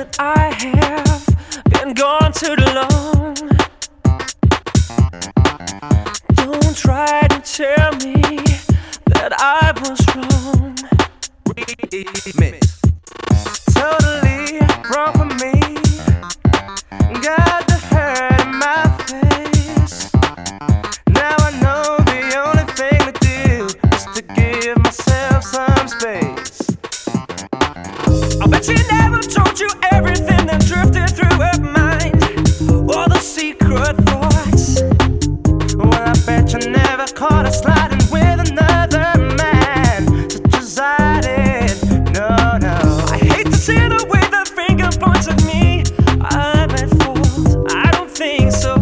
that I have been gone too long. Don't try to tell me that I was wrong. Remix. Totally wrong for me. Got the hurt in my face. Now I know the only thing to do is to give myself some space. I bet she never told you everything that drifted through her mind, all the secret thoughts. Well, I bet you never caught her sliding with another man, such as I did. No, no. I hate to see the way the finger points at me. I'm at fault, I don't think so.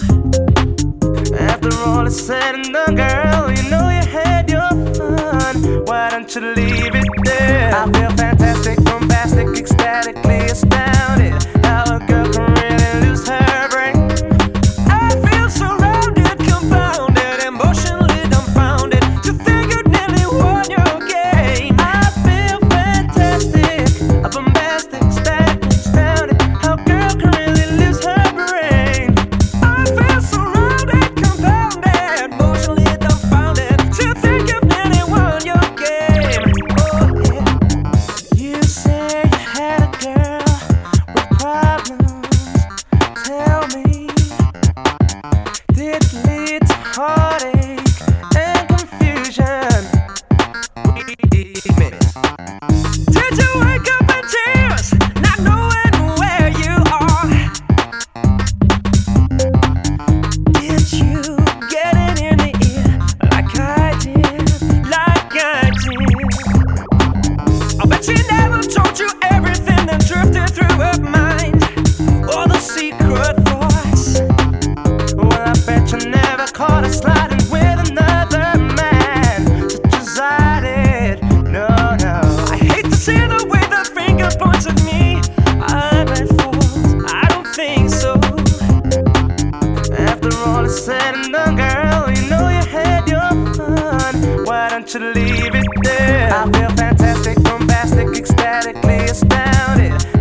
After all is said and done, girl, you know you had your fun. Why don't you leave it there? I feel fantastic, bombastic, ecstatically astounded. How a girl can really lose her brain. I feel surrounded, confounded, emotionally dumbfounded. To think you nearly won your game. I feel fantastic, bombastic, ecstatic, astounded. How a girl can really lose her brain. I feel surrounded, confounded, emotionally dumbfounded. To think you've nearly won your game. Oh yeah. You say you had a girl with problems. Tell me, did it lead to heartache and confusion? Remix. Did you wake up in tears, not knowing where you are? Did you get it in the ear like I did, like I did? I bet she never told you everything that drifted through her mind, all the secret thoughts. Well, I bet you never caught her sliding with another man, such as I did. No, no. I hate to see the way the finger points at me. I'm at fault, I don't think so. After all is said and done, girl, you know you had your fun. Why don't you leave it there? I feel fantastic, bombastic, ecstatically astounded.